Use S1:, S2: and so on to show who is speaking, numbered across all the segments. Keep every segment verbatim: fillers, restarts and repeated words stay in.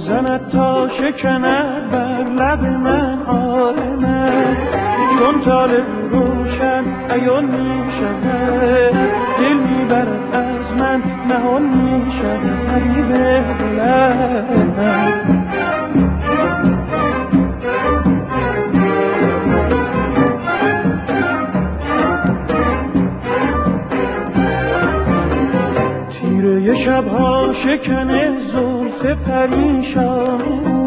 S1: بزند تا شکند بر لب من آه من، چون طالع روشن عیان می شود، دل می برد از من نهان می شود حبیب دلم. تیره شبها شکن زلف پریشان،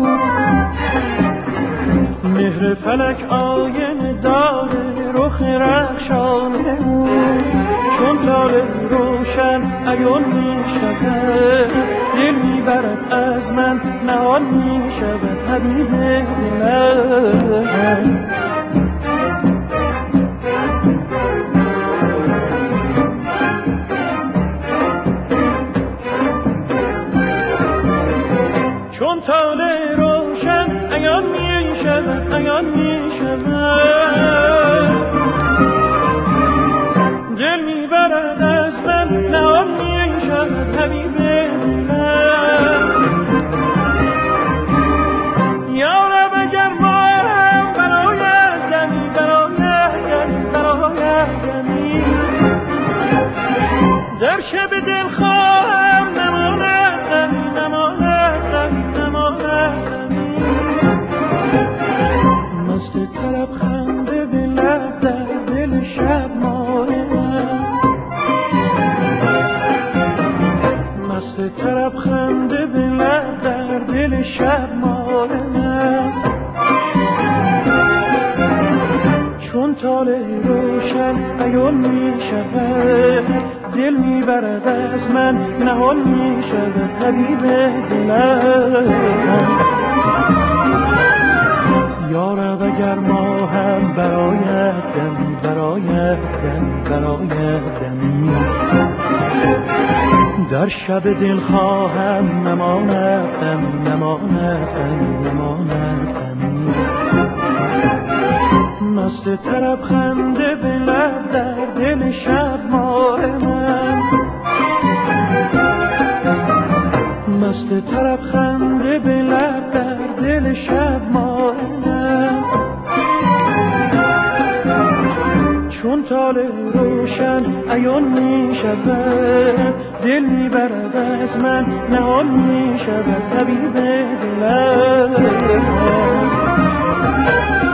S1: مهر فلک آینه داره رخ رخشانه، چون طالع روشن عیان می شود، دل می برد از من نهان می شود حبیب دلم. چون طالع روشن عیان می شود عیان می شود، دل می برد از من نهان می شود حبیب دلم. یا رب اگر ما هم برایت دمی برایت دمی برایت دمی، در شب دل خواهم نماند دمی نماند دمی نماند دمی، مست طرب خنده به لب در دل شب مانم، مست طرب خنده به لب در دل شب مانم، چون طالع روشن عیان می شود، دل می برد از من نهان می شود حبیب دلم. یا رب اگر ما هم برایت دمی برایت دمی برایت دمی، در شب دل خواهم نماند دمی نماند دمی نماند دمی، مست طرب خنده به لب در دل شب ماه من، مست طرب خنده به لب در دل شب ماه من، چون طالع روشن عیان می شود، دل می برد از من نهان می شود حبیب دلم.